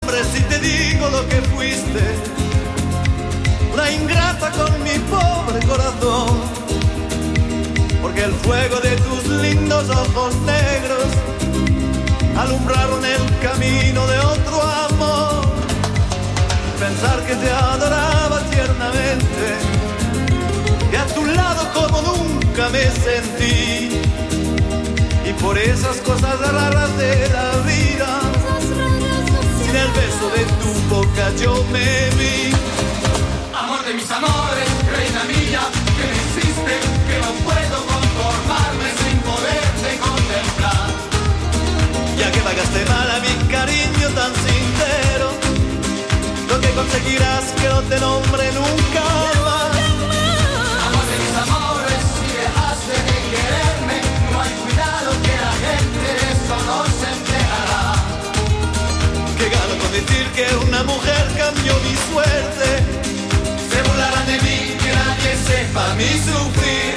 asombres si te digo lo que fuiste, una ingrata con mi pobre corazón, porque el fuego de tus lindos ojos negros alumbraron el camino de otro amor. Pensar que te adoraba tiernamente, que a tu lado como nunca me sentí, y por esas cosas raras de la vida, sin el beso de tu boca yo me vi. Amor de mis amores, reina mía, que me hiciste, que no puedo conformarme sin poderte contemplar. Ya que pagaste mal a mi cariño tan sincero, lo que conseguirás que no te nombre nunca más. Amor de mis amores, si dejaste de quererme, no hay cuidado que la gente de eso no se enterará. Que gano con decir que una mujer cambió mi suerte, se burlarán de mí, que nadie sepa mi sufrir.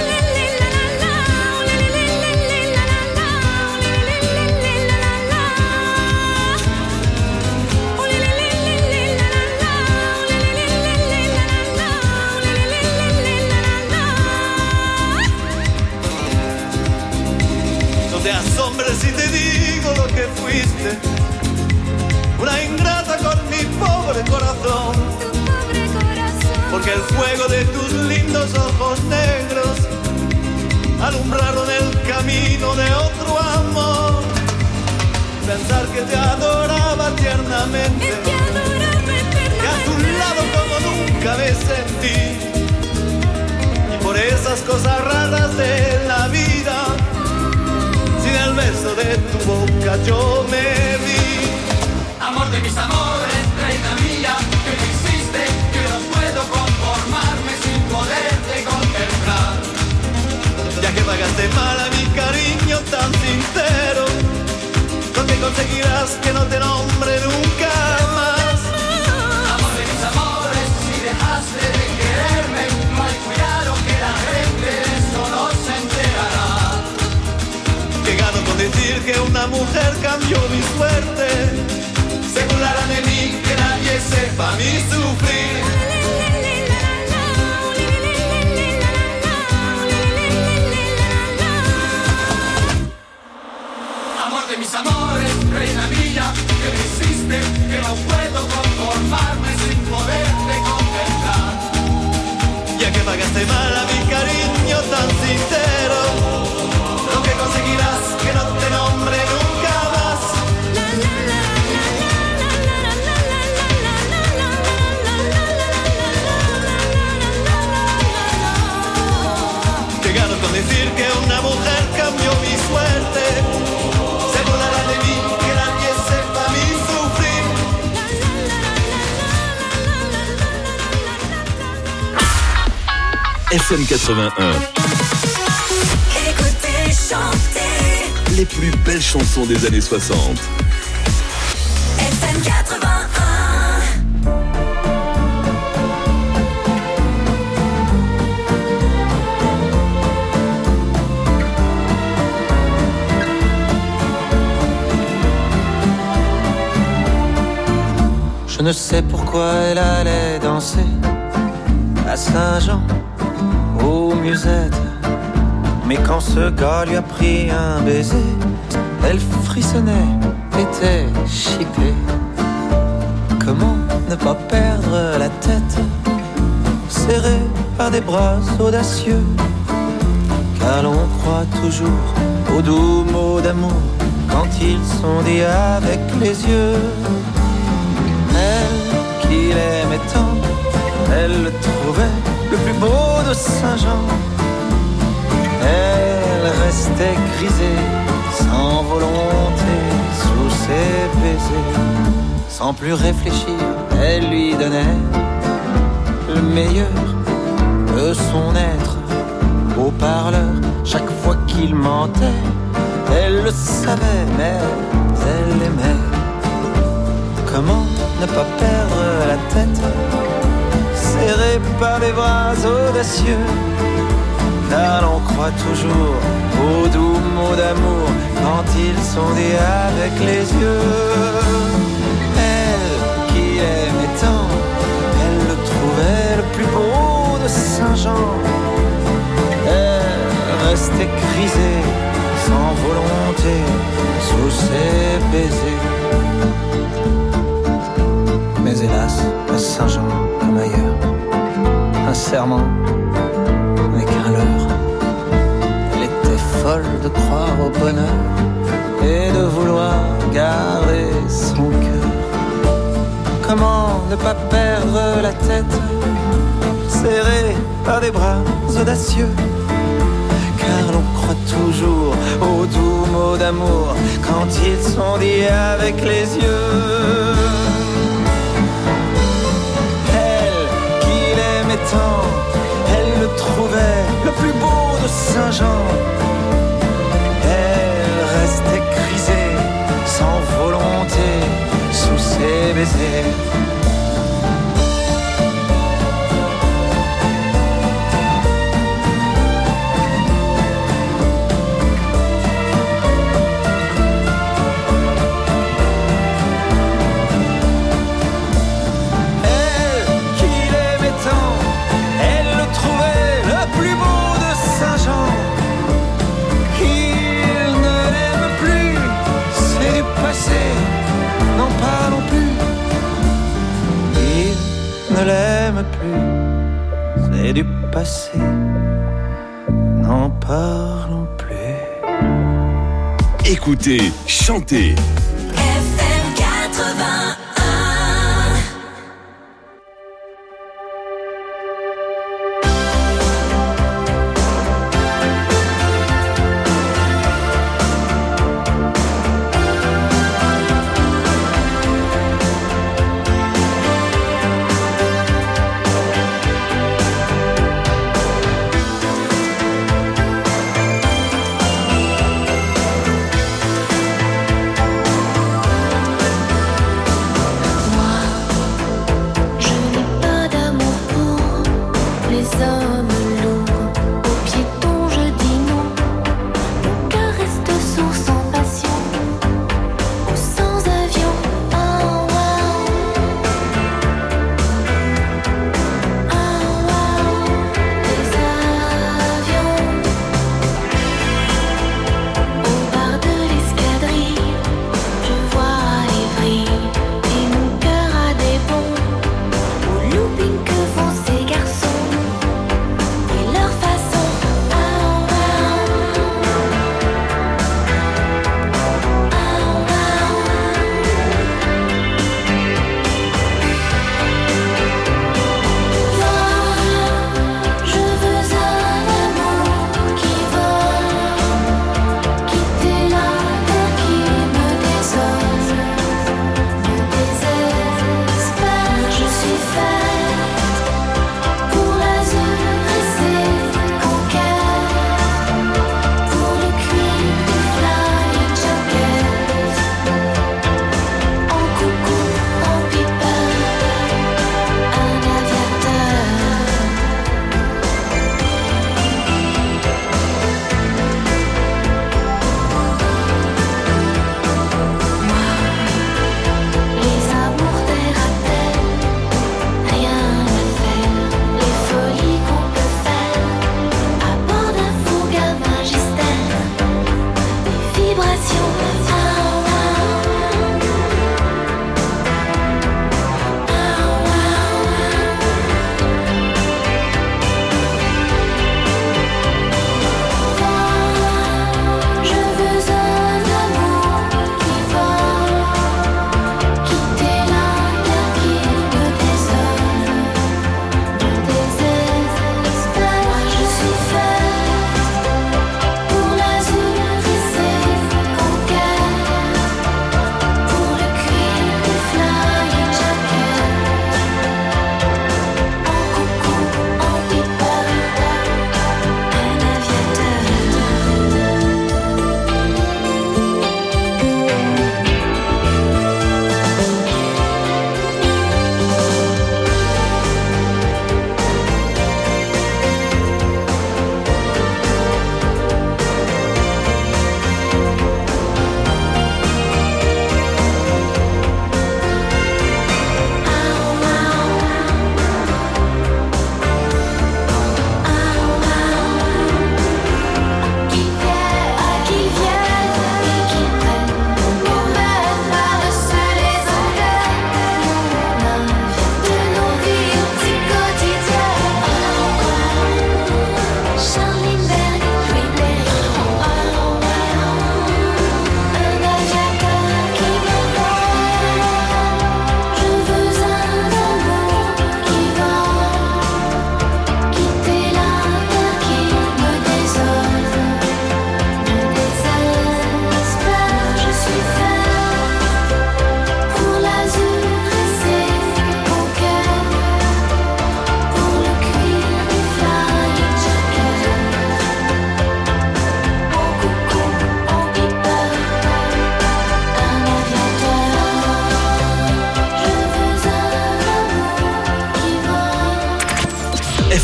No te asombres si te digo lo que fuiste, una ingrata con mi pobre corazón, porque el fuego de tus lindos ojos negros alumbraron el camino de otro amor. Pensar que te adoraba tiernamente, que a tu lado como nunca me sentí, y por esas cosas raras de la vida, sin el beso de tu boca yo me vi. Amor de mis amores, reina mía, que me hiciste, que no puedo conformarme sin poderte contemplar. Ya que pagaste mal a mi cariño tan sincero, lo que conseguirás que no te nombre nunca más. Amor de mis amores, si dejaste de quererme, no hay cuidado que la gente de eso no se enterará. Que gano con decir que una mujer cambió mi suerte, se burlarán de mí, que nadie sepa mi sufrir. Amor de mis amores, reina mía, que me hiciste, que no puedo conformarme sin poderte contemplar. Ya que pagaste mal a mi cariño tan sincero, lo que conseguirás que no te nombre nunca más. Que gano con decir que una mujer cambió mi suerte, se burlará de mí, que nadie sepa mi sufrir. FM 81. Écoutez, chantez. Les plus belles chansons des années 60. FM 81. Je ne sais pourquoi elle allait danser à Saint-Jean, aux Musettes. Mais quand ce gars lui a pris un baiser, elle frissonnait, était chippée. Comment ne pas perdre la tête, serrée par des bras audacieux, car l'on croit toujours aux doux mots d'amour quand ils sont dits avec les yeux. Elle qui l'aimait tant, elle le trouvait le plus beau de Saint-Jean. Elle restait grisée, sans volonté, sous ses baisers. Sans plus réfléchir, elle lui donnait le meilleur de son être. Au parleur, chaque fois qu'il mentait, elle le savait, mais elle aimait. Comment ne pas perdre la tête, serrée par les bras audacieux, car l'on croit toujours aux doux mots d'amour quand ils sont dits avec les yeux. ses baisers. Mais hélas, à Saint-Jean, comme ailleurs, un serment n'est qu'un leurre. Elle était folle de croire au bonheur et de vouloir garer son cœur. Comment ne pas perdre la tête, serré par des bras audacieux, car l'on croit toujours aux doux mots d'amour quand ils sont dits avec les yeux. Elle, qui l'aimait tant, elle le trouvait le plus beau de Saint-Jean. Elle restait grisée, sans volonté, sous ses baisers. Ne l'aime plus, c'est du passé, n'en parlons plus. Écoutez, chantez. FM 81.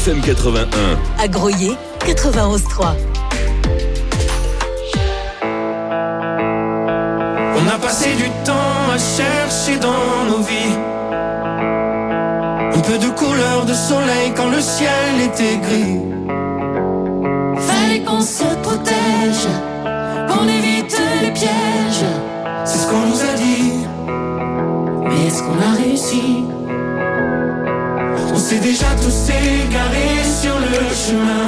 FM 81. À Groyer, 91.3. On a passé du temps à chercher dans nos vies un peu de couleur de soleil quand le ciel était gris. Fallait qu'on se protège, qu'on évite les pièges. C'est ce qu'on nous a dit. Mais est-ce qu'on a réussi? On s'est déjà tous égarés sur le chemin.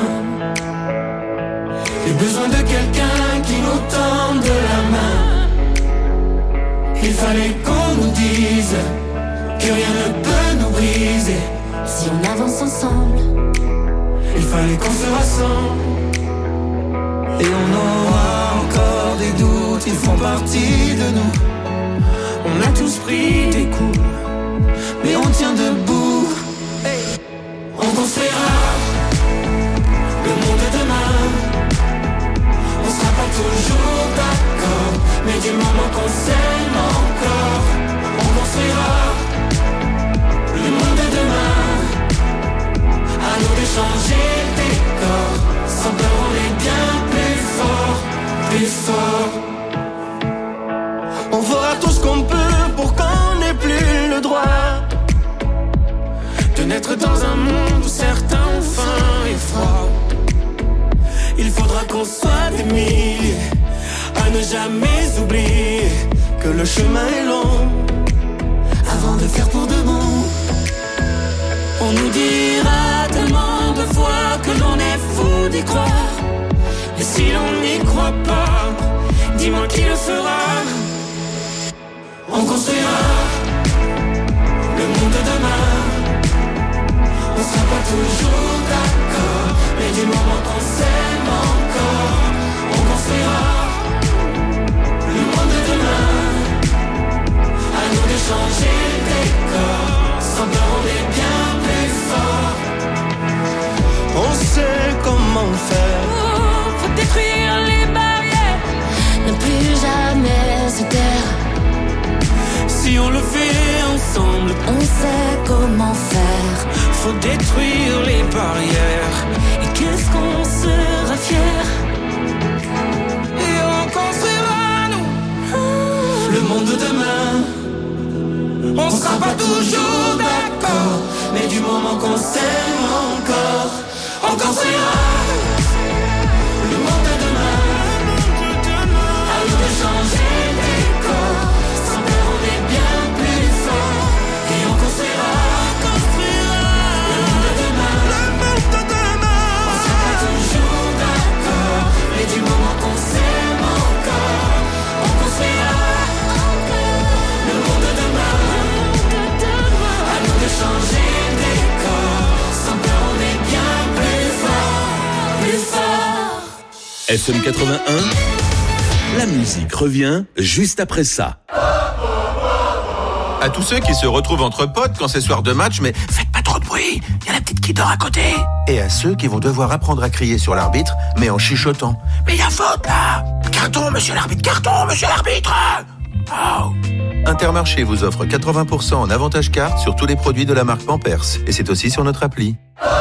J'ai besoin de quelqu'un qui nous tende la main. Il fallait qu'on nous dise que rien ne peut nous briser. Si on avance ensemble, il fallait qu'on se rassemble. Et on aura encore des doutes, ils font partie de nous. On a tous pris des coups, mais on tient debout. On construira le monde de demain. On sera pas toujours d'accord, mais du moment qu'on s'aime encore, on construira le monde de demain. À nous d'échanger le décor. Sans peur on est bien plus fort, plus fort. On fera tout ce qu'on peut pour qu'on n'ait plus le droit de naître dans un monde où certains ont faim et froid. Il faudra qu'on soit des milliers à ne jamais oublier que le chemin est long avant de faire pour de bon. On nous dira tellement de fois que l'on est fou d'y croire. Et si l'on n'y croit pas, dis-moi qui le fera. On construira le monde de demain. On sera pas toujours d'accord, mais du moment qu'on s'aime encore, on construira le monde de demain. À nous d'échanger le décor. Sans peur on est bien plus fort. On sait comment faire. faut détruire les barrières, ne plus jamais se taire. Si on le fait ensemble, On sait comment faire. faut détruire les barrières. Et qu'est-ce qu'on sera fier? Et on construira nous le monde de demain. On sera pas toujours d'accord, mais du moment qu'on s'aime encore, on construira le monde de demain. À nous de changer les corps. Sans peur on est bien plus fort. Et on construira le monde de demain. On sera pas toujours d'accord, mais du moment qu'on s'aime encore, on construira le monde de demain. À nous de changer le décor. Sans peur on est bien plus fort, plus fort. FM 81, la musique revient juste après ça. À tous ceux qui se retrouvent entre potes quand c'est soir de match, mais faites pas trop de bruit, il y a la petite qui dort à côté. Et à ceux qui vont devoir apprendre à crier sur l'arbitre, mais en chuchotant. Mais il y a faute là. Carton, monsieur l'arbitre, Oh. Intermarché vous offre 80% en avantage carte sur tous les produits de la marque Pampers. Et c'est aussi sur notre appli.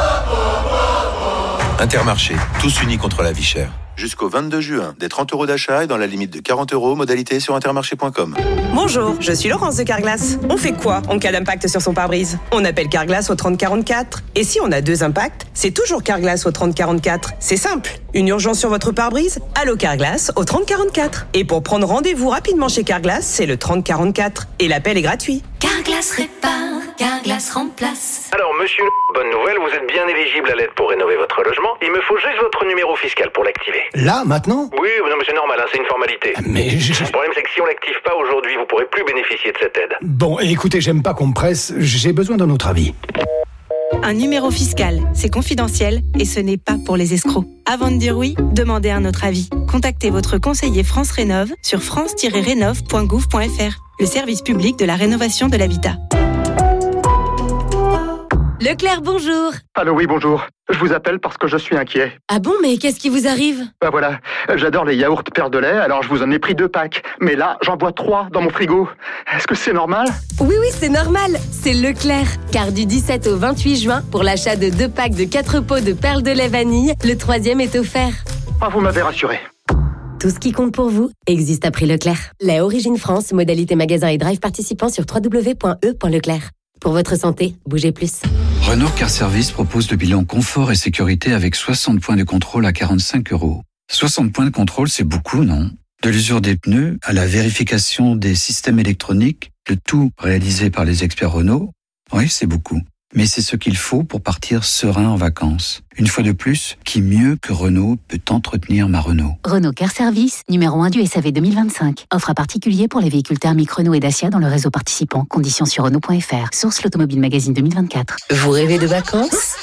Intermarché, tous unis contre la vie chère. Jusqu'au 22 juin, des 30 € d'achat et dans la limite de 40 €, modalité sur intermarché.com. Bonjour, je suis Laurence de Carglass. On fait quoi en cas d'impact sur son pare-brise? On appelle Carglass au 3044. Et si on a 2 impacts, c'est toujours Carglass au 3044. C'est simple. Une urgence sur votre pare-brise? Allô Carglass au 3044. Et pour prendre rendez-vous rapidement chez Carglass, c'est le 3044. Et l'appel est gratuit. Carglass répare, Carglass remplace. Alors, monsieur, bonne nouvelle, vous êtes bien éligible à l'aide pour rénover votre logement. Il me faut juste votre numéro fiscal pour l'activer. Là, maintenant? Oui, non, mais c'est normal, hein, c'est une formalité. Mais Le problème, c'est que si on l'active pas aujourd'hui, vous pourrez plus bénéficier de cette aide. Bon, écoutez, j'aime pas qu'on me presse, j'ai besoin d'un autre avis. Un numéro fiscal, c'est confidentiel et ce n'est pas pour les escrocs. Avant de dire oui, demandez un autre avis. Contactez votre conseiller France Rénov sur france-rénov.gouv.fr, le service public de la rénovation de l'habitat. Leclerc, bonjour. Allô, oui, bonjour. Je vous appelle parce que je suis inquiet. Ah bon, mais qu'est-ce qui vous arrive? Ben voilà, j'adore les yaourts Père de lait, alors je vous en ai pris 2 packs. Mais là, j'en bois 3 dans mon frigo. Est-ce que c'est normal? Oui, c'est normal. C'est Leclerc. Car du 17 au 28 juin, pour l'achat de 2 packs de 4 pots de perles de lait vanille, le 3e est offert. Ah, vous m'avez rassuré. Tout ce qui compte pour vous existe à prix Leclerc. Lait Origine France, modalité magasin et drive participant sur www.e.leclerc. Pour votre santé, bougez plus. Renault Car Service propose le bilan confort et sécurité avec 60 points de contrôle à 45 €. 60 points de contrôle, c'est beaucoup, non? De l'usure des pneus à la vérification des systèmes électroniques, le tout réalisé par les experts Renault. Oui, c'est beaucoup. Mais c'est ce qu'il faut pour partir serein en vacances. Une fois de plus, qui mieux que Renault peut entretenir ma Renault? Renault Car Service, numéro 1 du SAV 2025. Offre à particulier pour les véhicules thermiques Renault et Dacia dans le réseau participant. Conditions sur Renault.fr. Source l'Automobile Magazine 2024. Vous rêvez de vacances?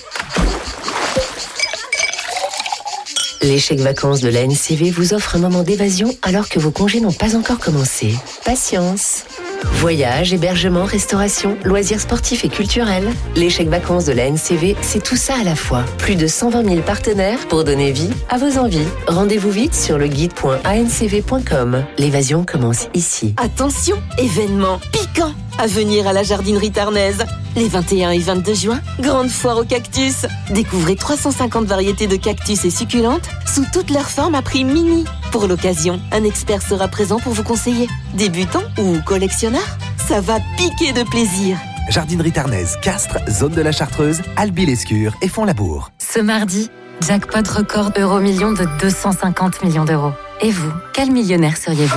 Les chèques vacances de la NCV vous offrent un moment d'évasion alors que vos congés n'ont pas encore commencé. Patience. Voyages, hébergement, restauration, loisirs sportifs et culturels. Les chèques vacances de la NCV, c'est tout ça à la fois. Plus de 120 000 partenaires pour donner vie à vos envies. Rendez-vous vite sur le guide.ancv.com. L'évasion commence ici. Attention, événement piquant à venir à la jardinerie tarnaise. Les 21 et 22 juin, grande foire aux cactus. Découvrez 350 variétés de cactus et succulentes sous toutes leurs formes à prix mini. Pour l'occasion, un expert sera présent pour vous conseiller. Débutant ou collectionneur, ça va piquer de plaisir. Jardinerie tarnaise, Castres, zone de la Chartreuse, Albi-l'Escure et Font-Labour. Ce mardi, jackpot record euro-million de 250 millions d'euros. Et vous, quel millionnaire seriez-vous?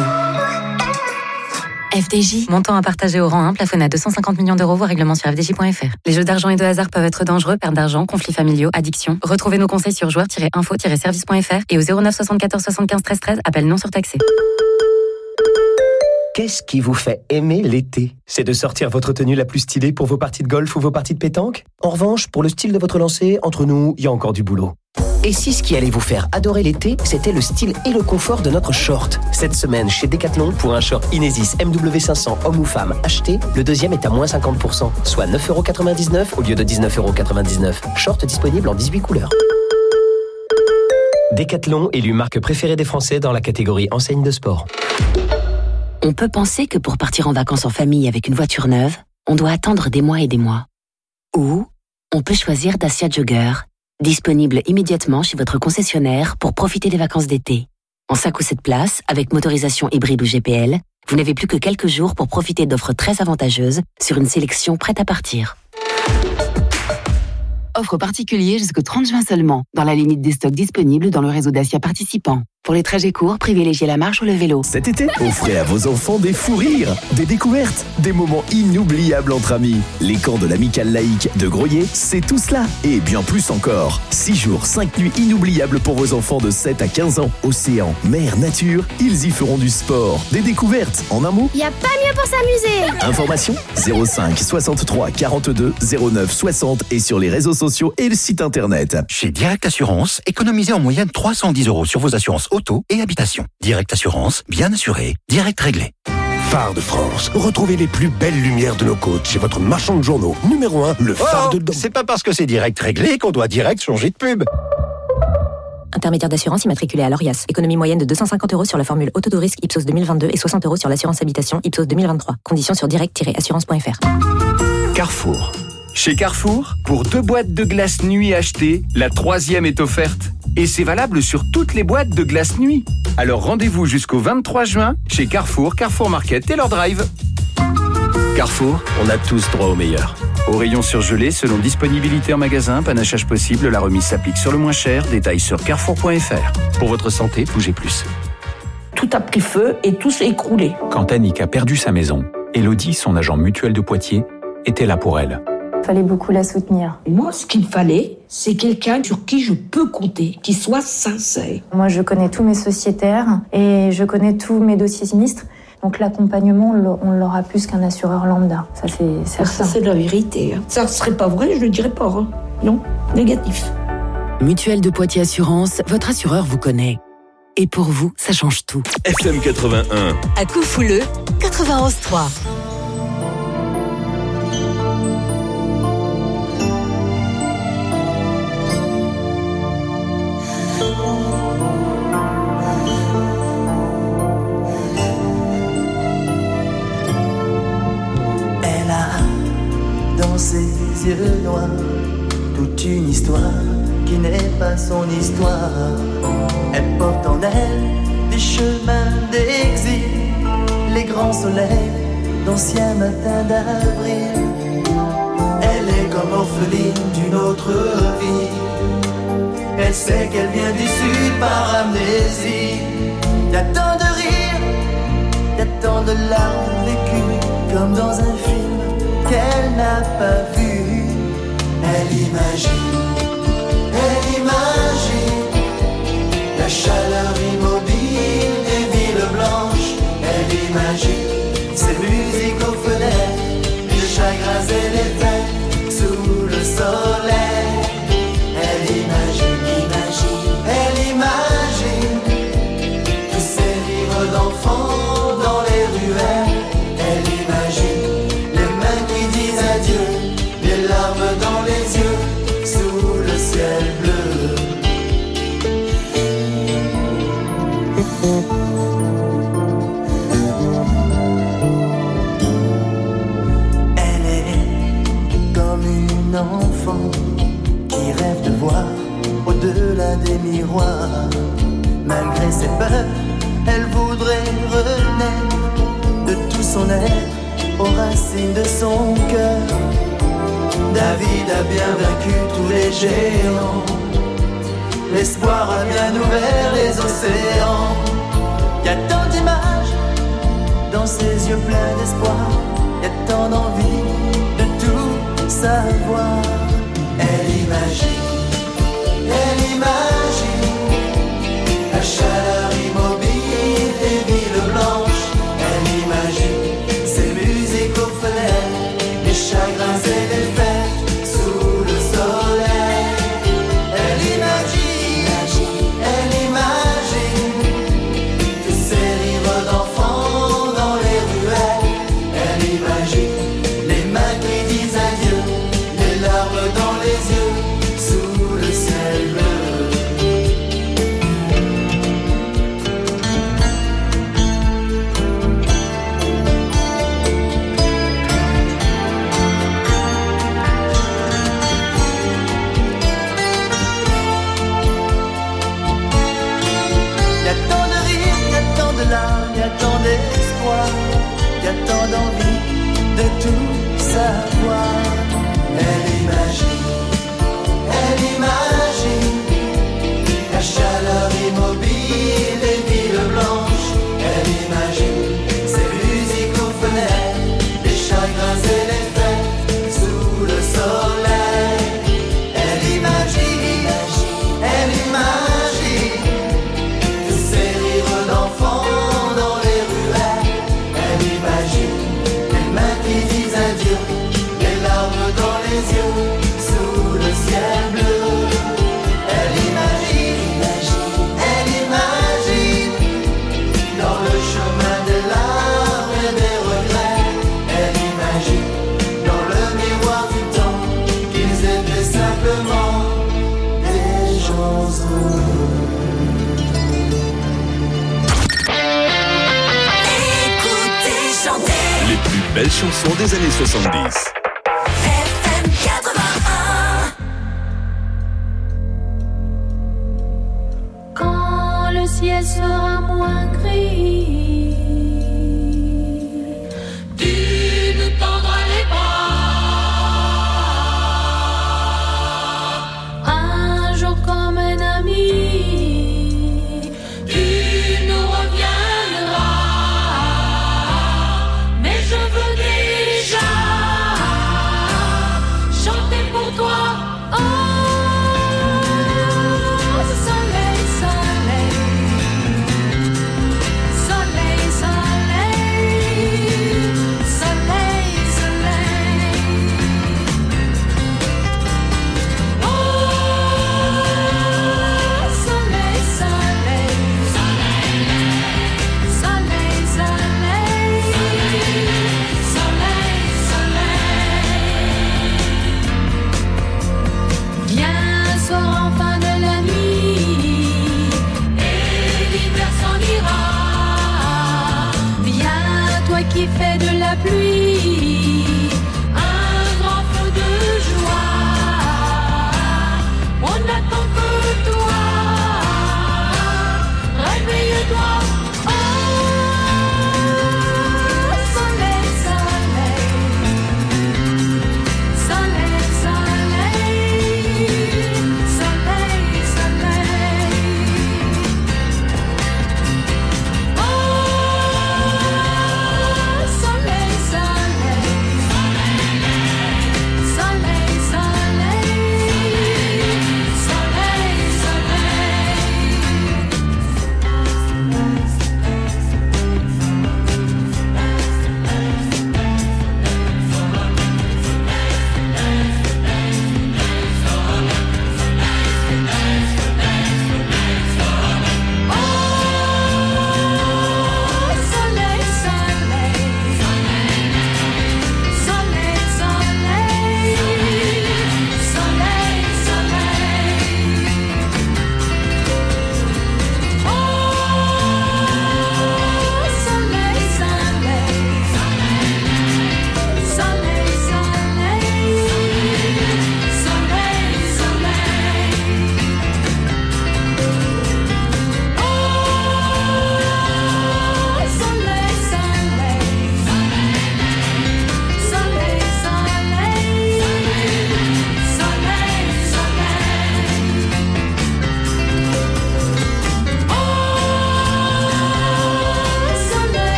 FDJ, montant à partager au rang 1, plafonné à 250 millions d'euros, voire règlement sur fdj.fr. Les jeux d'argent et de hasard peuvent être dangereux, perte d'argent, conflits familiaux, addiction. Retrouvez nos conseils sur joueurs-info-service.fr et au 09 74 75 13 13, appel non surtaxé. Qu'est-ce qui vous fait aimer l'été? C'est de sortir votre tenue la plus stylée pour vos parties de golf ou vos parties de pétanque? En revanche, pour le style de votre lancer, entre nous, il y a encore du boulot. Et si ce qui allait vous faire adorer l'été, c'était le style et le confort de notre short? Cette semaine, chez Decathlon, pour un short Inesis MW500 homme ou femme acheté, le deuxième est à moins 50%, soit 9,99 € au lieu de 19,99 €. Short disponible en 18 couleurs. Decathlon, élu marque préférée des Français dans la catégorie enseigne de sport. On peut penser que pour partir en vacances en famille avec une voiture neuve, on doit attendre des mois et des mois. Ou on peut choisir Dacia Jogger, disponible immédiatement chez votre concessionnaire pour profiter des vacances d'été. En 5 ou 7 places, avec motorisation hybride ou GPL, vous n'avez plus que quelques jours pour profiter d'offres très avantageuses sur une sélection prête à partir. Offre particulier jusqu'au 30 juin seulement, dans la limite des stocks disponibles dans le réseau Dacia participant. Pour les trajets courts, privilégiez la marche ou le vélo. Cet été, offrez à vos enfants des fous rires, des découvertes, des moments inoubliables entre amis. Les camps de l'Amicale laïque de Groyer, c'est tout cela et bien plus encore. 6 jours, 5 nuits inoubliables pour vos enfants de 7 à 15 ans. Océan, mer, nature, ils y feront du sport, des découvertes. En un mot, y a pas mieux pour s'amuser. Information 05 63 42 09 60 et sur les réseaux sociaux et le site internet. Chez Direct Assurance, économisez en moyenne 310 € sur vos assurances auto et habitation. Direct Assurance, bien assuré, direct réglé. Phare de France. Retrouvez les plus belles lumières de nos côtes chez votre marchand de journaux. Numéro 1, le phare de... C'est pas parce que c'est direct réglé qu'on doit direct changer de pub. Intermédiaire d'assurance immatriculé à l'ORIAS. Économie moyenne de 250 € sur la formule auto de risque Ipsos 2022 et 60 € sur l'assurance habitation Ipsos 2023. Conditions sur direct-assurance.fr. Carrefour. Chez Carrefour, pour 2 boîtes de glace nuit achetées, la 3e est offerte. Et c'est valable sur toutes les boîtes de glace nuit. Alors rendez-vous jusqu'au 23 juin chez Carrefour, Carrefour Market et leur drive. Carrefour, on a tous droit au meilleur. Au rayon surgelé, selon disponibilité en magasin, panachage possible, la remise s'applique sur le moins cher. Détails sur carrefour.fr. Pour votre santé, bougez plus. Tout a pris feu et tout s'est écroulé. Quand Annick a perdu sa maison, Élodie, son agent mutuel de Poitiers, était là pour elle. Il fallait beaucoup la soutenir. Moi, ce qu'il fallait, c'est quelqu'un sur qui je peux compter, qui soit sincère. Moi, je connais tous mes sociétaires et je connais tous mes dossiers sinistres. Donc l'accompagnement, on l'aura plus qu'un assureur lambda. Ça, c'est certain. Ça, c'est la vérité. Ça ne serait pas vrai, je ne le dirais pas. Hein. Non, négatif. Mutuelle de Poitiers Assurance, votre assureur vous connaît. Et pour vous, ça change tout. FM 81. À Coufouleux, 91.3. dans ses yeux noirs toute une histoire qui n'est pas son histoire. Elle porte en elle des chemins d'exil, les grands soleils d'anciens matins d'avril. Elle est comme orpheline d'une autre vie. Elle sait qu'elle vient du sud par amnésie. Y'a tant de rires, y'a tant de larmes vécues, comme dans un film qu'elle n'a pas vu. Elle imagine la chaleur immobile des villes blanches. Elle imagine ces musiques aux fenêtres, les chagrins et les fêtes sous le soleil. Elle imagine tous ces rires d'enfants dans les ruelles. Elle imagine les mains qui disent adieu, les larmes dans les yeux sous le ciel bleu. Elle est comme une enfant qui rêve de voir au-delà des miroirs. Malgré ses peurs, elle voudrait renaître de tout son être aux racines de son cœur. David a bien vaincu tous les géants, l'espoir a bien ouvert les océans. Y a tant d'images dans ses yeux pleins d'espoir, y a tant d'envie de tout savoir. Elle imagine la chaleur immobile des villes blanches. Elle imagine ces musiques aux fenêtres, les chagrins et les fêtes sous le soleil. Elle imagine tous ces rires d'enfants dans les ruelles. Elle imagine les mains qui disent adieu, les larmes dans les yeux sous le ciel bleu. Y'a tant d'espoir, y'a tant d'envie de tout savoir. Elle imagine la chaleur immobile des villes blanches. Elle imagine ces musiques aux fenêtres, les chagrins et les fêtes sous le soleil. Elle imagine tous ces rires d'enfants. Sous le ciel bleu, elle imagine dans le chemin des larmes et des regrets. Elle imagine dans le miroir du temps qu'ils étaient simplement des gens heureux. Écoutez, chantez Les plus belles chansons des années 70. Quand le ciel sera moins gris, tu nous tendras les bras. Un jour comme un ami, tu nous reviendras. Mais je veux déjà chanter pour toi. Oh, soleil, soleil, soleil,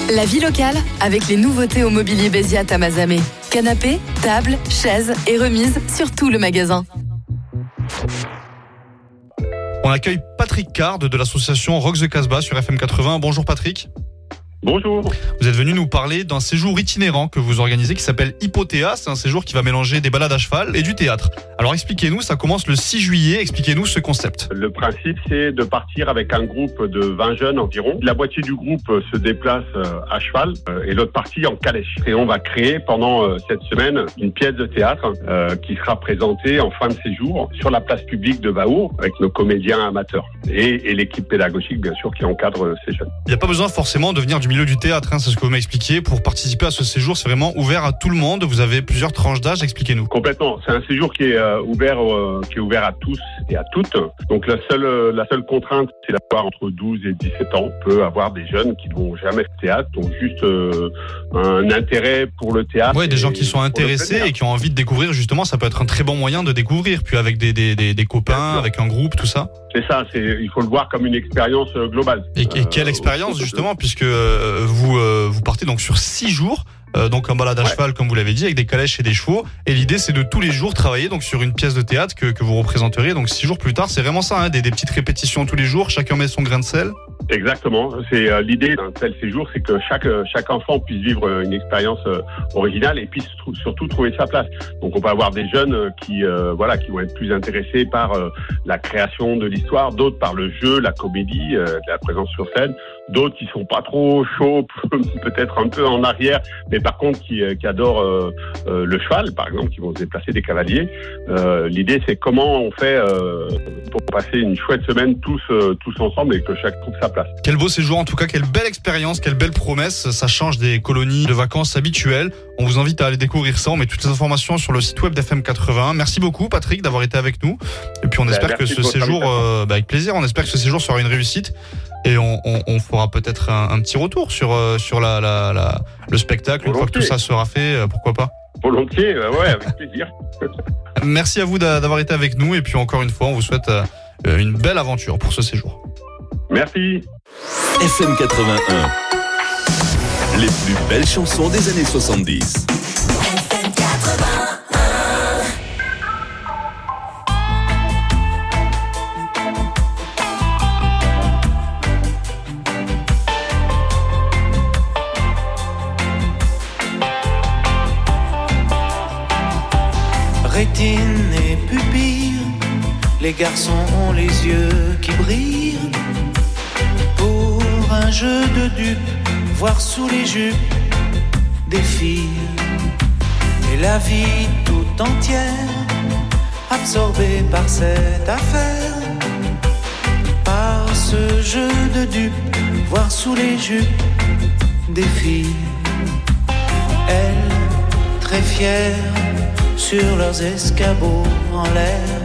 La vie locale, avec les nouveautés au mobilier Béziat à Mazamet. Canapés, tables, chaises et remises sur tout le magasin. On accueille Patrick Card de l'association Rocks the Casbah sur FM 80. Bonjour Patrick. Bonjour. Vous êtes venu nous parler d'un séjour itinérant que vous organisez qui s'appelle Hypothéa. C'est un séjour qui va mélanger des balades à cheval et du théâtre. Alors expliquez-nous, ça commence le 6 juillet. Expliquez-nous ce concept. Le principe, c'est de partir avec un groupe de 20 jeunes environ. La moitié du groupe se déplace à cheval et l'autre partie en calèche. Et on va créer pendant cette semaine une pièce de théâtre qui sera présentée en fin de séjour sur la place publique de Vaour avec nos comédiens amateurs et l'équipe pédagogique, bien sûr, qui encadre ces jeunes. Il n'y a pas besoin forcément de venir du milieu du théâtre, c'est ce que vous m'expliquiez. Pour participer à ce séjour, c'est vraiment ouvert à tout le monde. Vous avez plusieurs tranches d'âge, expliquez-nous. Complètement. C'est un séjour qui est ouvert à tous et à toutes. Donc la seule contrainte, c'est d'avoir entre 12 et 17 ans. On peut avoir des jeunes qui n'ont jamais fait théâtre, qui ont juste un intérêt pour le théâtre. Ouais, des gens qui sont intéressés et qui ont envie de découvrir, justement, ça peut être un très bon moyen de découvrir. Puis avec des copains, avec un groupe, tout ça. C'est ça, il faut le voir comme une expérience globale. Et quelle expérience, justement, puisque vous partez donc sur 6 jours, donc en balade à cheval, comme vous l'avez dit, avec des calèches et des chevaux. Et l'idée, c'est de tous les jours travailler donc sur une pièce de théâtre que vous représenterez. Donc 6 jours plus tard, c'est vraiment ça, des petites répétitions tous les jours, chacun met son grain de sel. Exactement. C'est l'idée d'un tel séjour, c'est que chaque enfant puisse vivre une expérience originale et puisse surtout trouver sa place. Donc on peut avoir des jeunes qui vont être plus intéressés par la création de l'histoire, d'autres par le jeu, la comédie, la présence sur scène, d'autres qui sont pas trop chauds, peut-être un peu en arrière, mais par contre qui adorent le cheval, par exemple, qui vont se déplacer des cavaliers. L'idée, c'est comment on fait pour passer une chouette semaine tous ensemble et que chacun trouve sa place. Quel beau séjour, en tout cas, quelle belle expérience, quelle belle promesse. Ça change des colonies de vacances habituelles. On vous invite à aller découvrir ça. On met toutes les informations sur le site web d'FM 81. Merci beaucoup, Patrick, d'avoir été avec nous. Et puis on espère que ce séjour, avec plaisir, on espère que ce séjour sera une réussite. Et on fera peut-être un petit retour sur le spectacle. Une fois que tout ça sera fait, pourquoi pas. Volontiers, ouais, avec plaisir. Merci à vous d'avoir été avec nous. Et puis encore une fois, on vous souhaite une belle aventure pour ce séjour. Merci. FM 81. Les plus belles chansons des années 70. FM 81. Rétine et pupille, les garçons ont les yeux qui brillent. Pour un jeu de dupes, voir sous les jupes des filles. Et la vie tout entière, absorbée par cette affaire. Par ce jeu de dupes, voir sous les jupes des filles. Elles, très fières, sur leurs escabeaux en l'air,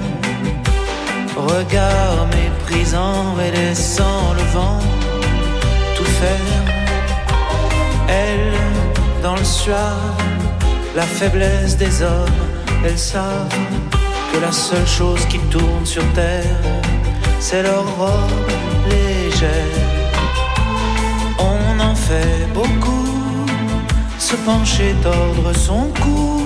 regard méprisant et laissant le vent tout faire. Elles, dans le soir, la faiblesse des hommes, elles savent que la seule chose qui tourne sur terre, c'est leur robe légère. On en fait beaucoup, se pencher, tordre son cou,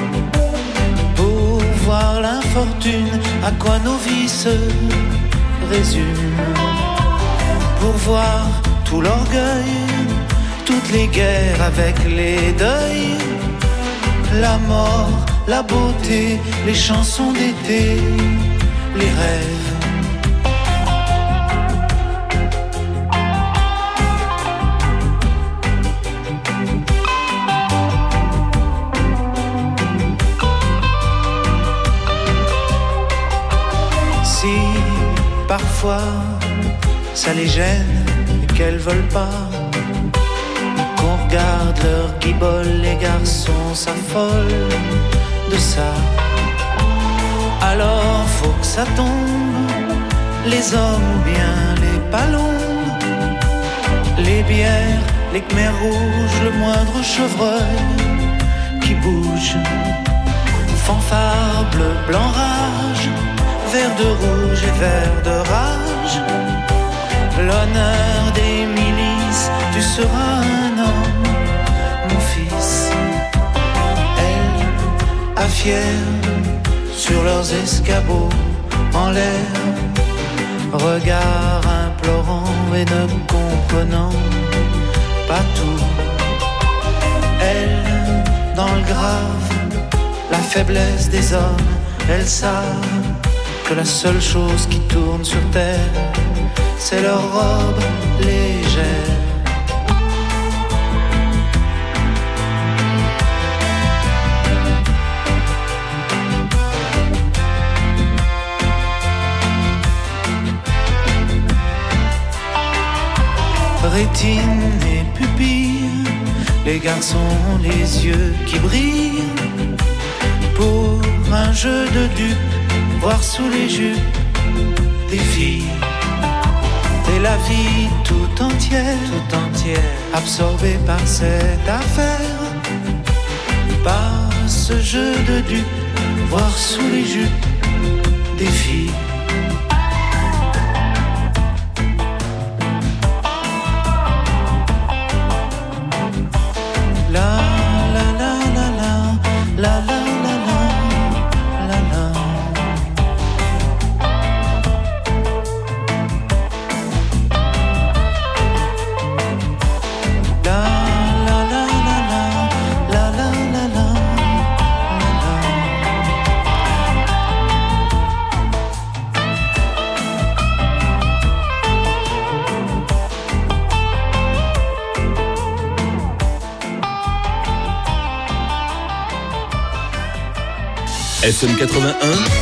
voir l'infortune, à quoi nos vies se résument. Pour voir tout l'orgueil, toutes les guerres avec les deuils, la mort, la beauté, les chansons d'été, les rêves. Parfois, ça les gêne et qu'elles veulent pas qu'on regarde leur guibole. Les garçons s'affolent de ça. Alors faut que ça tombe, les hommes ou bien les palombes, les bières, les khmers rouges, le moindre chevreuil qui bouge. Fanfare, bleu, blanc, rage, vert de rouge et vert de rage. L'honneur des milices, tu seras un homme fiers sur leurs escabeaux en l'air, regard implorant et ne comprenant pas tout. Elles, dans le grave, la faiblesse des hommes, elles savent que la seule chose qui tourne sur terre, c'est leur robe légère. Rétine et pupille, les garçons ont les yeux qui brillent pour un jeu de dupes, voir sous les jupes des filles. Et la vie tout entière, absorbée par cette affaire, par ce jeu de dupes, voir sous les jupes des filles. FM 81,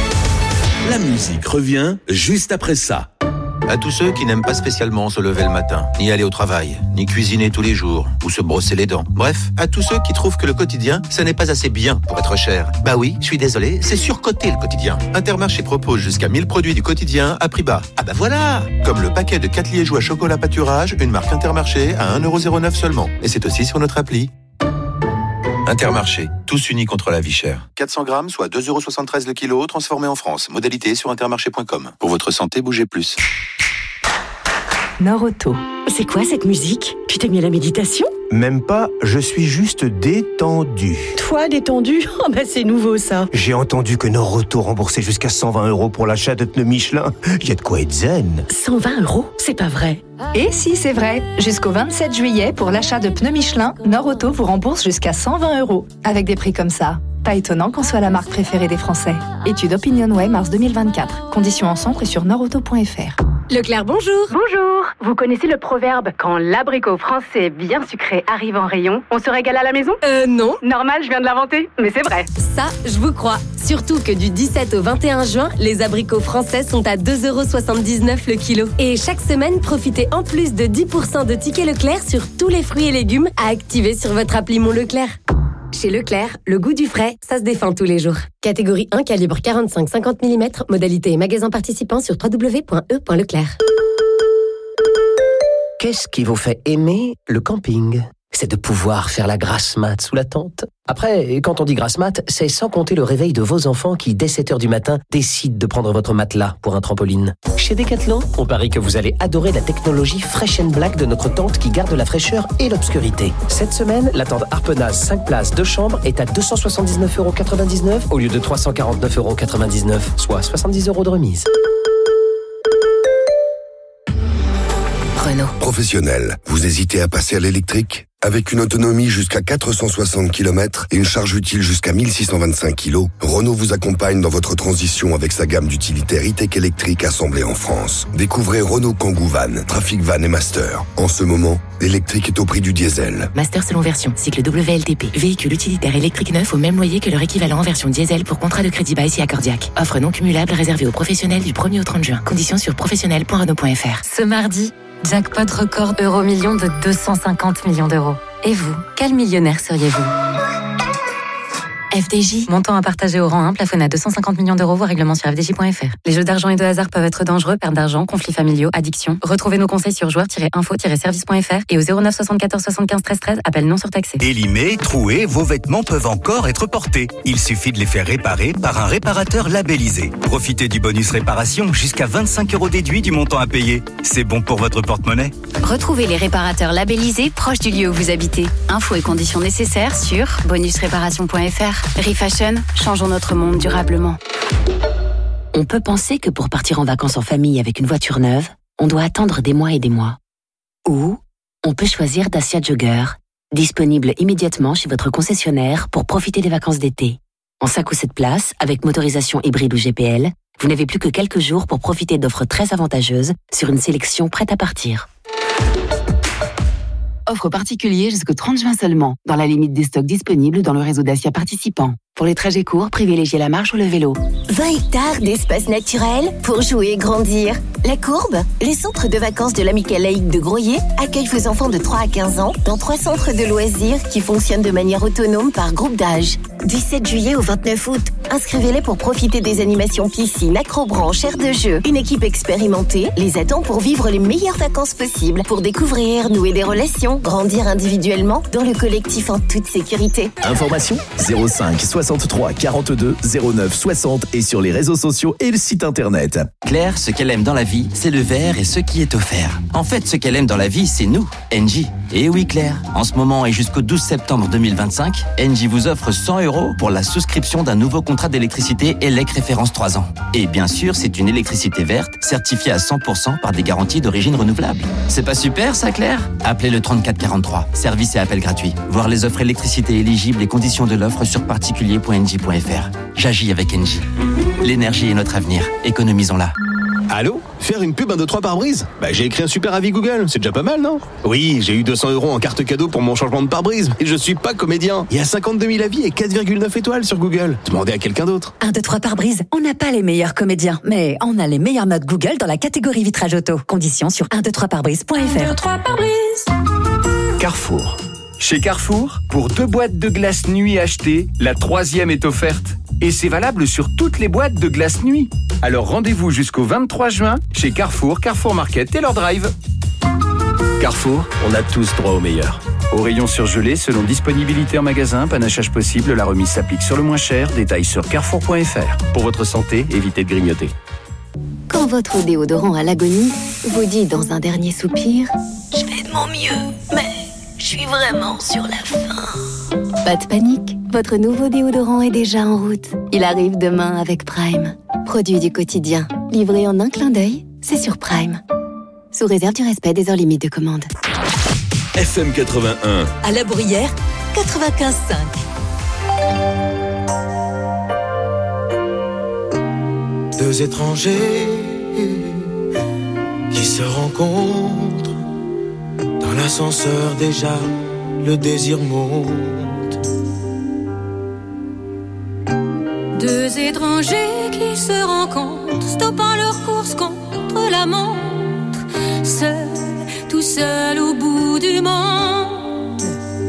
la musique revient juste après ça. À tous ceux qui n'aiment pas spécialement se lever le matin, ni aller au travail, ni cuisiner tous les jours, ou se brosser les dents. Bref, à tous ceux qui trouvent que le quotidien, ça n'est pas assez bien pour être cher. Bah oui, je suis désolé, c'est surcoté le quotidien. Intermarché propose jusqu'à 1000 produits du quotidien à prix bas. Ah bah voilà! Comme le paquet de 4 liégeois chocolat pâturage, une marque Intermarché à 1,09€ seulement. Et c'est aussi sur notre appli. Intermarché, tous unis contre la vie chère. 400 grammes, soit 2,73€ le kilo, transformé en France. Modalité sur intermarché.com. Pour votre santé, bougez plus. Nord-Auto. C'est quoi cette musique? Tu t'es mis à la méditation? Même pas, je suis juste détendu. Toi, détendu? Oh bah c'est nouveau ça. J'ai entendu que Nord-Auto remboursait jusqu'à 120€ pour l'achat de pneus Michelin. Il y a de quoi être zen. 120€? C'est pas vrai. Et si, c'est vrai. Jusqu'au 27 juillet, pour l'achat de pneus Michelin, Nord-Auto vous rembourse jusqu'à 120€. Avec des prix comme ça. Pas étonnant qu'on soit la marque préférée des Français. Étude OpinionWay, mars 2024. Conditions en centre et sur nordauto.fr. Leclerc, bonjour. Bonjour. Vous connaissez le proverbe « Quand l'abricot français bien sucré arrive en rayon, on se régale à la maison » Non. Normal, je viens de l'inventer, mais c'est vrai. Ça, je vous crois. Surtout que du 17 au 21 juin, les abricots français sont à 2,79€ le kilo. Et chaque semaine, profitez en plus de 10% de tickets Leclerc sur tous les fruits et légumes à activer sur votre appli Mon Leclerc. Chez Leclerc, le goût du frais, ça se défend tous les jours. Catégorie 1, calibre 45-50 mm, modalité et magasin participant sur www.e.leclerc. Qu'est-ce qui vous fait aimer le camping? C'est de pouvoir faire la grasse mat sous la tente. Après, quand on dit grasse mat, c'est sans compter le réveil de vos enfants qui, dès 7h du matin, décident de prendre votre matelas pour un trampoline. Chez Decathlon, on parie que vous allez adorer la technologie Fresh & Black de notre tente qui garde la fraîcheur et l'obscurité. Cette semaine, la tente Harpenaz 5 places 2 chambres est à 279,99€ au lieu de 349,99€, soit 70€ de remise. Renault. Professionnel, vous hésitez à passer à l'électrique? Avec une autonomie jusqu'à 460 km et une charge utile jusqu'à 1625 kg, Renault vous accompagne dans votre transition avec sa gamme d'utilitaires e-tech électriques assemblés en France. Découvrez Renault Kangoo Van, Trafic Van et Master. En ce moment, l'électrique est au prix du diesel. Master selon version, cycle WLTP. Véhicule utilitaire électrique neuf au même loyer que leur équivalent en version diesel pour contrat de crédit bail si accordiaque. Offre non cumulable réservée aux professionnels du 1er au 30 juin. Conditions sur professionnel.renault.fr. Ce mardi, jackpot record euro-million de 250 millions d'euros. Et vous, quel millionnaire seriez-vous? FDJ. Montant à partager au rang 1, plafonné à 250 millions d'euros, voire règlement sur fdj.fr. Les jeux d'argent et de hasard peuvent être dangereux, perte d'argent, conflits familiaux, addiction. Retrouvez nos conseils sur joueurs-info-service.fr et au 09 74 75 13 13, appel non surtaxé. Élimés, troués, vos vêtements peuvent encore être portés. Il suffit de les faire réparer par un réparateur labellisé. Profitez du bonus réparation, jusqu'à 25€ déduit du montant à payer. C'est bon pour votre porte-monnaie. Retrouvez les réparateurs labellisés proches du lieu où vous habitez. Infos et conditions nécessaires sur bonusréparation.fr. Refashion, changeons notre monde durablement. On peut penser que pour partir en vacances en famille avec une voiture neuve, on doit attendre des mois et des mois. Ou on peut choisir Dacia Jogger, disponible immédiatement chez votre concessionnaire pour profiter des vacances d'été. En 5 ou 7 places, avec motorisation hybride ou GPL, vous n'avez plus que quelques jours pour profiter d'offres très avantageuses sur une sélection prête à partir. Offre particulière jusqu'au 30 juin seulement, dans la limite des stocks disponibles dans le réseau Dacia participant. Pour les trajets courts, privilégiez la marche ou le vélo. 20 hectares d'espace naturel pour jouer et grandir. La Courbe, le centre de vacances de l'Amicale laïque de Groyer, accueille vos enfants de 3 à 15 ans dans 3 centres de loisirs qui fonctionnent de manière autonome par groupe d'âge. Du 7 juillet au 29 août, inscrivez-les pour profiter des animations piscine, acrobranche, aires de jeu. Une équipe expérimentée les attend pour vivre les meilleures vacances possibles, pour découvrir, nouer des relations, grandir individuellement dans le collectif en toute sécurité. Information 05 63 42 09 60 et sur les réseaux sociaux et le site internet. Claire, ce qu'elle aime dans la vie, c'est le verre et ce qui est offert. En fait, ce qu'elle aime dans la vie, c'est nous, Engie. Et oui Claire, en ce moment et jusqu'au 12 septembre 2025, Engie vous offre 100 € pour la souscription d'un nouveau contrat d'électricité ELEC référence 3 ans. Et bien sûr, c'est une électricité verte, certifiée à 100% par des garanties d'origine renouvelable. C'est pas super ça Claire ? Appelez le 3443, service et appel gratuit. Voir les offres électricité éligibles et conditions de l'offre sur particulier.engie.fr. J'agis avec Engie. L'énergie est notre avenir, économisons-la. Allô ? Faire une pub 1, 2, 3 pare-brise ? J'ai écrit un super avis Google, c'est déjà pas mal, non ? Oui, j'ai eu 200 € en carte cadeau pour mon changement de pare-brise, mais je suis pas comédien. Il y a 52 000 avis et 4,9 étoiles sur Google. Demandez à quelqu'un d'autre. 1, 2, 3 pare-brise, on n'a pas les meilleurs comédiens, mais on a les meilleures notes Google dans la catégorie vitrage auto. Conditions sur 123pare-brise.fr. 1, 2, 3 pare-brise. Carrefour. Chez Carrefour, pour 2 boîtes de glace nuit achetées, la 3e est offerte. Et c'est valable sur toutes les boîtes de glace nuit. Alors rendez-vous jusqu'au 23 juin chez Carrefour, Carrefour Market et leur drive. Carrefour, on a tous droit au meilleur. Au rayon surgelé, selon disponibilité en magasin, panachage possible, la remise s'applique sur le moins cher. Détails sur carrefour.fr. Pour votre santé, évitez de grignoter. Quand votre déodorant à l'agonie vous dit dans un dernier soupir « Je fais de mon mieux, mais je suis vraiment sur la fin ». Pas de panique, votre nouveau déodorant est déjà en route. Il arrive demain avec Prime. Produit du quotidien, livré en un clin d'œil, c'est sur Prime. Sous réserve du respect des heures limites de commande. FM 81. À La Bruyère, 95.5. Deux étrangers qui se rencontrent dans l'ascenseur, déjà le désir monte. Deux étrangers qui se rencontrent, stoppant leur course contre la montre, seuls, tout seuls au bout du monde.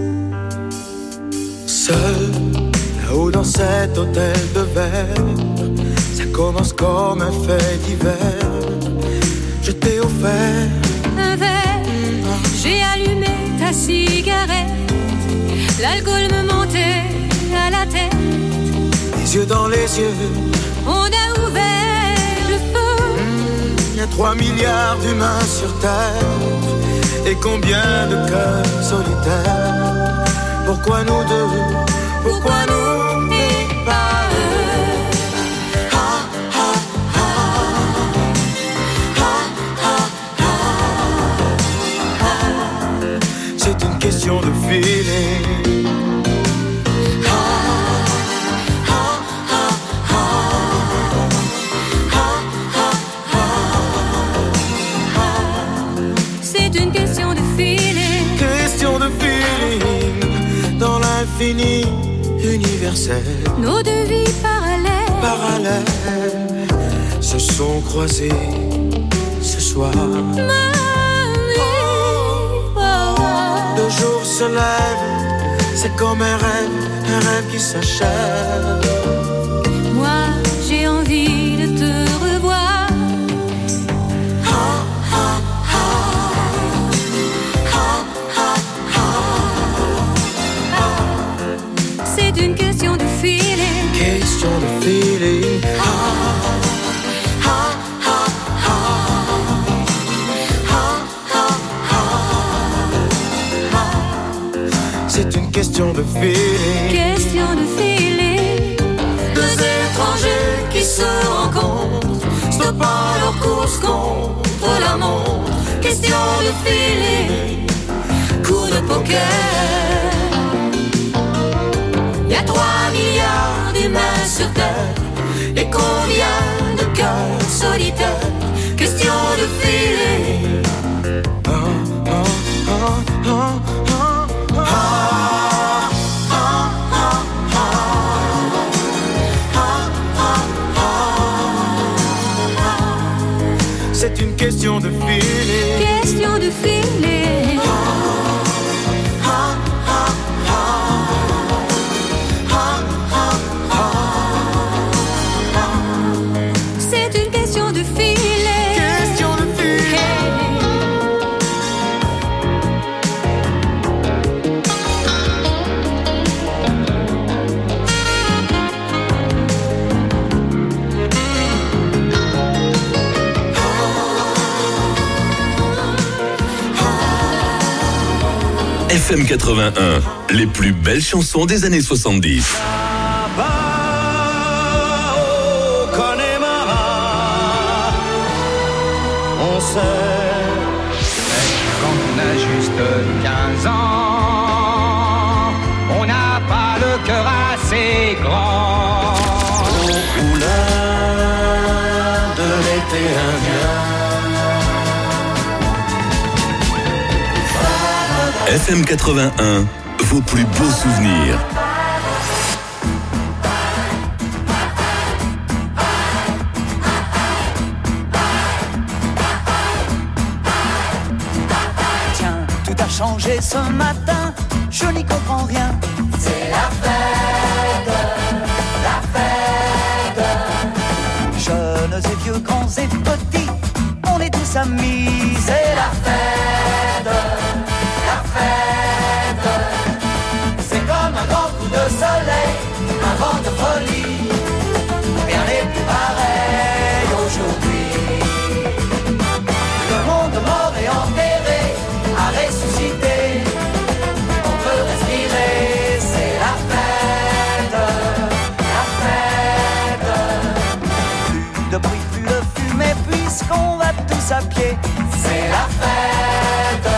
Seul, là-haut dans cet hôtel de verre, ça commence comme un fait divers. Je t'ai offert un verre, j'ai allumé ta cigarette, l'alcool me montait à la tête. Les yeux dans les yeux, on a ouvert le feu. Y a 3 milliards d'humains sur Terre, et combien de cœurs solitaires. Pourquoi nous deux, pourquoi nous et pas eux? C'est une question de feeling. Fini, universel. Nos deux vies parallèles se sont croisées ce soir. Le jour se lève, c'est comme un rêve qui s'achève. Moi, j'ai envie de te revoir. C'est une question de feeling. Question de feeling. C'est une question de feeling. Question de feeling. stoppant leur course contre la montre. Question de filer, coup de poker. Y a 3 milliards d'humains sur terre, et combien de cœurs solitaires? Question de filer. C'est une question de filer. Question de filer. C'est une question de filer. Question de filer. FM 81, les plus belles chansons des années 70. On sait quand on a juste 15 ans, on n'a pas le cœur assez grand. aux couleurs de l'été indien. FM 81, vos plus beaux souvenirs. Tiens, tout a changé ce matin, je n'y comprends rien. C'est la fête, jeunes et vieux, grands et petits, on est tous amis. C'est la fête, c'est comme un grand coup de soleil, un vent de folie, rien n'est plus pareil aujourd'hui. Le monde mort et enterré a ressuscité, on peut respirer, c'est la fête, plus de bruit, plus de fumée, puisqu'on va tous à pied, c'est la fête,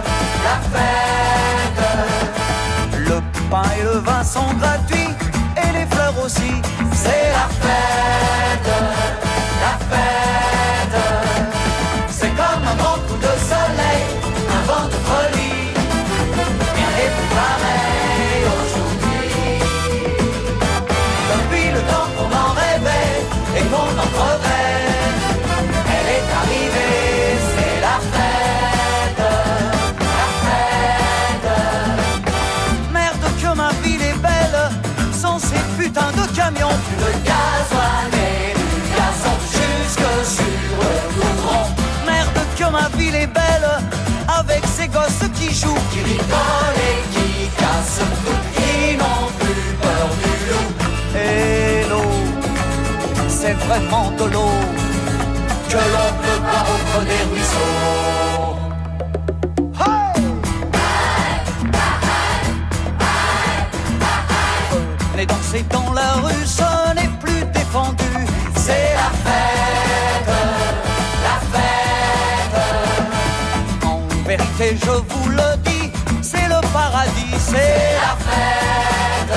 le pain et le vin sont gratuits, et les fleurs aussi, c'est la fête, c'est comme un grand coup de soleil, un vent de folie, rien n'est plus pareil aujourd'hui. Depuis le temps qu'on en rêvait, et qu'on en crevait, elle est arrivée, c'est la fête, merde que ma ville est belle, sans ces putains de camions, plus de gasoil et du gazon jusque sur le goudron. Merde que ma ville est belle, avec ces gosses qui jouent, qui rigolent et qui cassent tout, qui n'ont plus peur du loup. Et l'eau, c'est vraiment de l'eau que l'on peut boire au creux des ruisseaux. Venez danser dans la rue, ce n'est plus défendu. C'est la fête, en vérité je vous le dis, c'est le paradis. C'est la fête,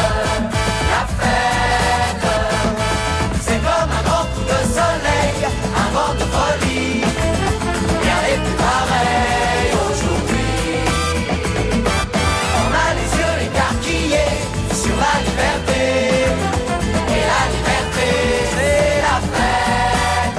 c'est comme un grand coup de soleil, un vent de folie, rien n'est plus pareil aujourd'hui. On a les yeux écarquillés sur la liberté, et la liberté c'est la fête,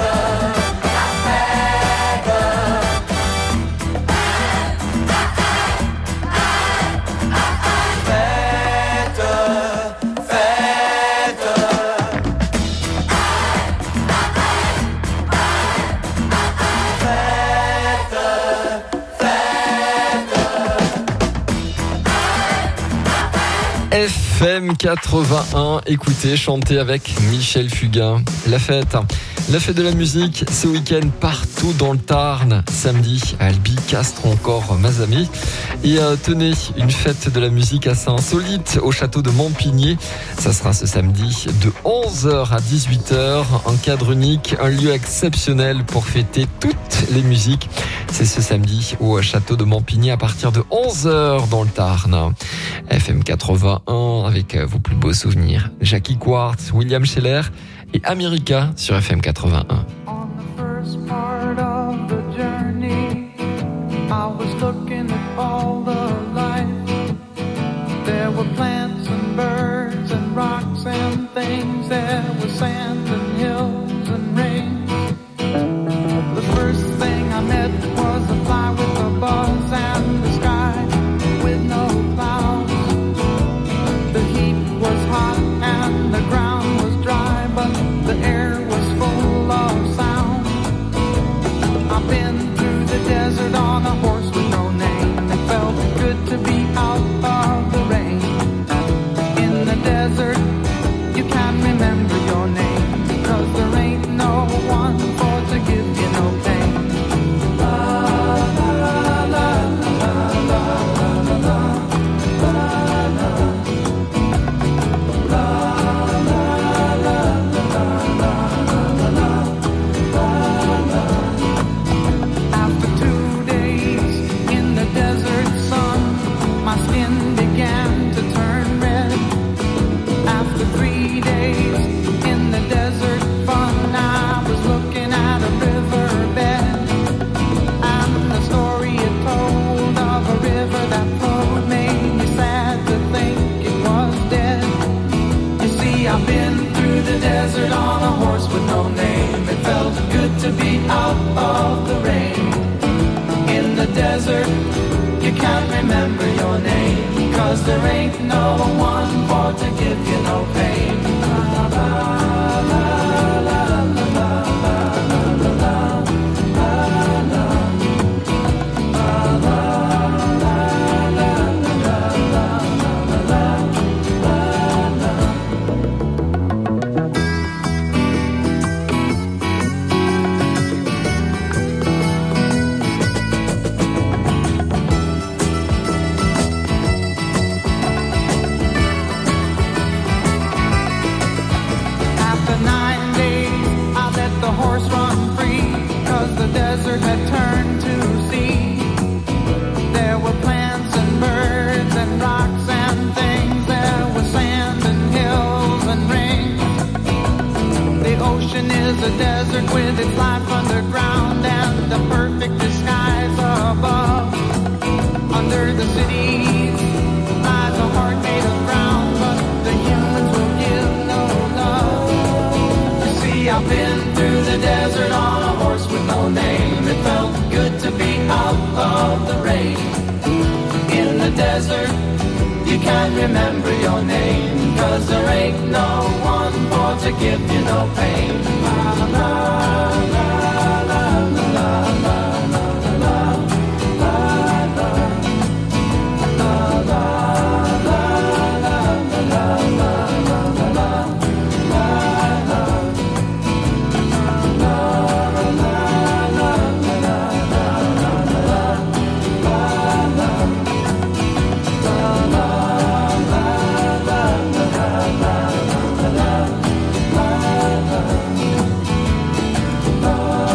FM 81, écoutez, chanter avec Michel Fugain. La fête. La fête de la musique ce week-end partout dans le Tarn. Samedi à Albi, Castres ou encore Mazamet. Et tenez, une fête de la musique assez insolite au château de Montpigné. Ça sera ce samedi de 11h à 18h. Un cadre unique, un lieu exceptionnel pour fêter toutes les musiques. C'est ce samedi au château de Montpigné à partir de 11h dans le Tarn. FM 81 avec vos plus beaux souvenirs. Jackie Quartz, William Scheller et America sur FM 81. On the first part of the journey, I was looking at all the life. There were plants and birds and rocks and things. There was sand and hills and rain. The first thing I met was a fly with a buzz and the sky with no clouds. The heat was hot and the ground was dry, but the air was full of sound. I've been through the desert on a horse with no name. It felt good to be out of the rain. In the desert, you can't remember your name, because there ain't no one for to give you no pain. After 2 days in the desert sun, my skin began to turn red. After 3 days in the desert fun, I was looking at a riverbed, and the story it told of a river that flowed made me sad to think it was dead. You see, I've been through the desert on a horse with no name. It felt good to be out of the rain. In the desert, you can't remember your name, 'cause there ain't no one for to give you no pain. After 9 days, I let the horse run free, 'cause the desert had turned to sea. There were plants and birds and rocks and things. There was sand and hills and rain. The ocean is a desert with its life underground and the perfect disguise above. Under the cities lies a heart made of brown, but the humans will give no love. You see, I've been through the desert on a horse with no name. It felt good to be out of the rain. In the desert, you can't remember your name, 'cause there ain't no one for to give you no pain. La, la, la, la, la, la, la, la, la, la, la,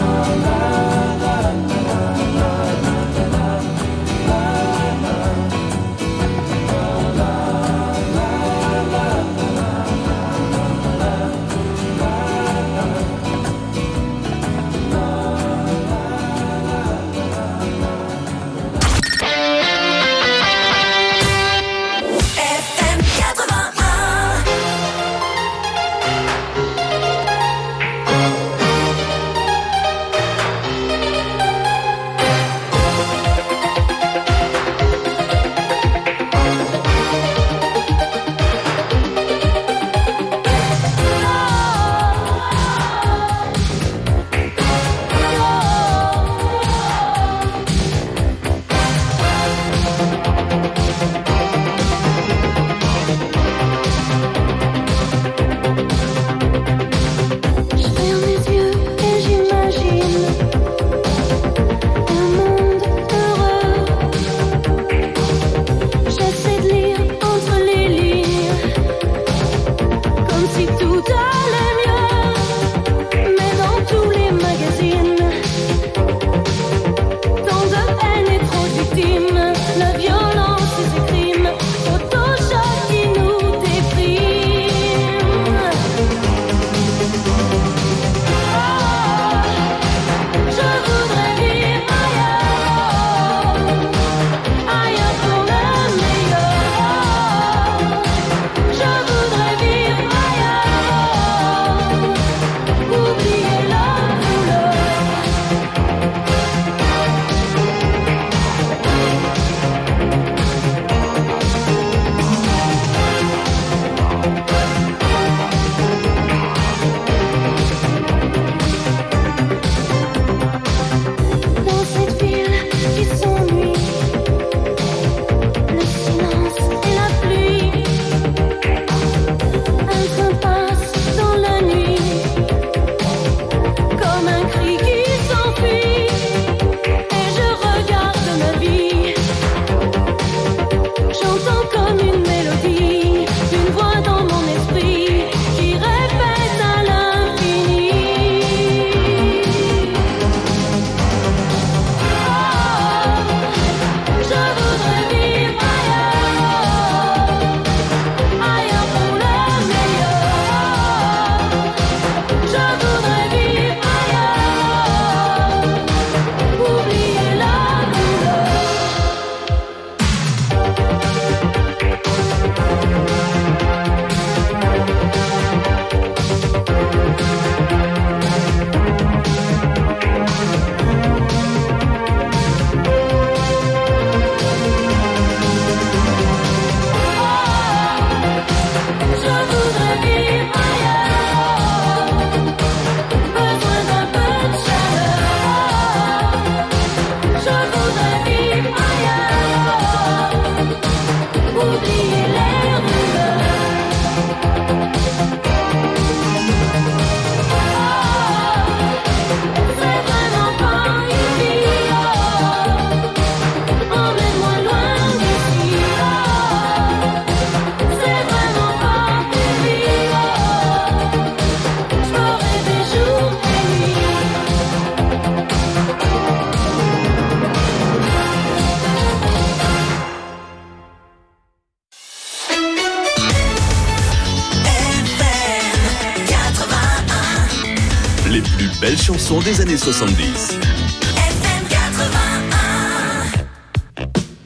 belles chansons des années 70. FM 81.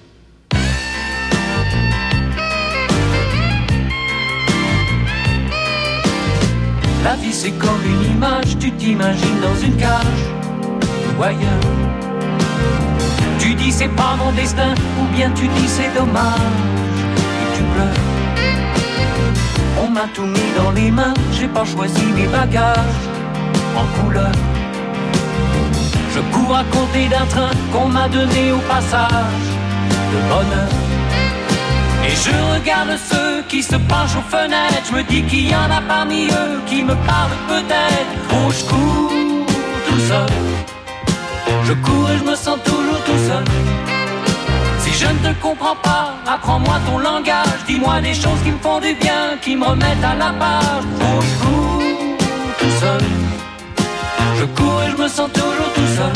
La vie c'est comme une image, tu t'imagines dans une cage ou ailleurs. Tu dis c'est pas mon destin, ou bien tu dis c'est dommage, et tu pleures. On m'a tout mis dans les mains, j'ai pas choisi mes bagages en couleur. Je cours à côté d'un train qu'on m'a donné au passage de bonheur. Et je regarde ceux qui se penchent aux fenêtres, je me dis qu'il y en a parmi eux qui me parlent peut-être. Oh, je cours tout seul, je cours et je me sens toujours tout seul. Si je ne te comprends pas, apprends-moi ton langage, dis-moi des choses qui me font du bien, qui me remettent à la page. Oh, je cours tout seul, je cours et je me sens toujours tout seul.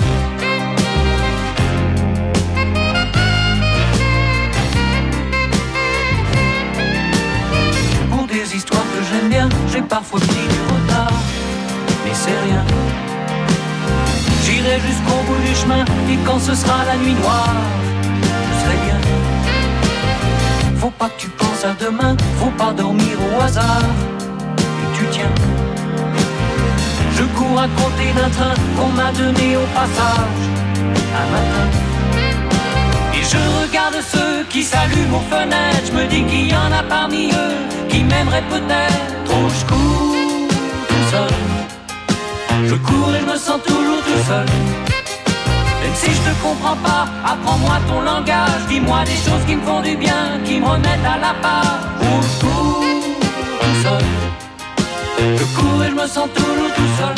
Pour des histoires que j'aime bien, j'ai parfois pris du retard, mais c'est rien. J'irai jusqu'au bout du chemin, et quand ce sera la nuit noire, je serai bien. Faut pas que tu penses à demain, faut pas dormir au hasard, et tu tiens. Je cours à côté d'un train qu'on m'a donné au passage un matin. Et je regarde ceux qui s'allument aux fenêtres, je me dis qu'il y en a parmi eux qui m'aimeraient peut-être. Oh, je cours tout seul, je cours et je me sens toujours tout seul. Même si je te comprends pas, apprends-moi ton langage, dis-moi des choses qui me font du bien, qui me remettent à la page. Oh, je cours tout seul, je cours et je me sens toujours tout seul.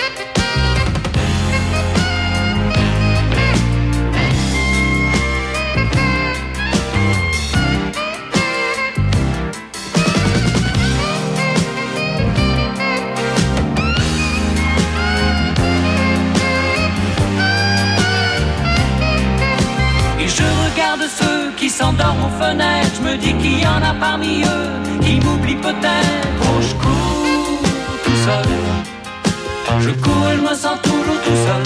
Ceux qui s'endorment aux fenêtres, je me dis qu'il y en a parmi eux qui m'oublient peut-être. Oh, je cours tout seul, je cours et je me sens toujours tout seul.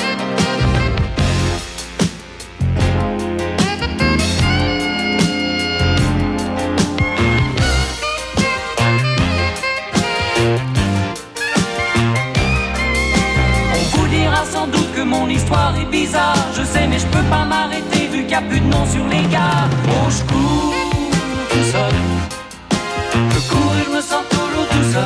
On vous dira sans doute que mon histoire est bizarre, je sais mais je peux pas m'arrêter vu qu'il n'y a plus de nom sur les gares. Oh, je cours tout seul, je cours et je me sens toujours tout seul.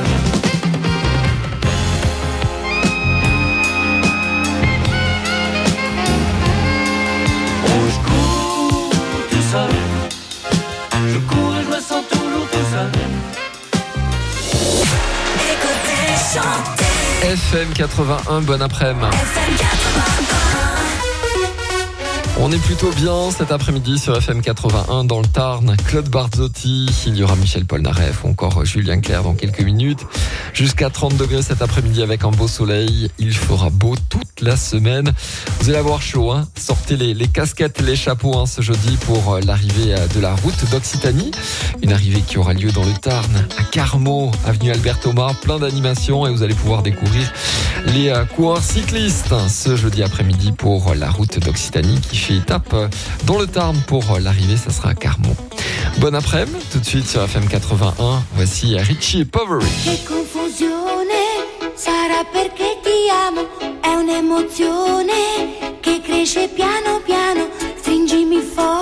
Oh, je cours tout seul, je cours et je me sens toujours tout seul. Écoutez, chantez. FM 81, bon après-midi. FM 81. On est plutôt bien cet après-midi sur FM 81 dans le Tarn. Claude Barzotti, il y aura Michel Polnareff ou encore Julien Clerc dans quelques minutes. Jusqu'à 30 degrés cet après-midi avec un beau soleil. Il fera beau toute la semaine. Vous allez avoir chaud, hein. Sortez les casquettes, les chapeaux ce jeudi pour l'arrivée de la route d'Occitanie. Une arrivée qui aura lieu dans le Tarn, à Carmaux, avenue Albert Thomas. Plein d'animations et vous allez pouvoir découvrir les coureurs cyclistes ce jeudi après-midi pour la route d'Occitanie qui fait étape dans le Tarn pour l'arrivée, ça sera à Carmaux. Bon après-midi, tout de suite sur FM 81, voici Richie et Poveri. Che confusione, sarà perché ti amo, è un'emozione che cresce piano piano, stringimi forte.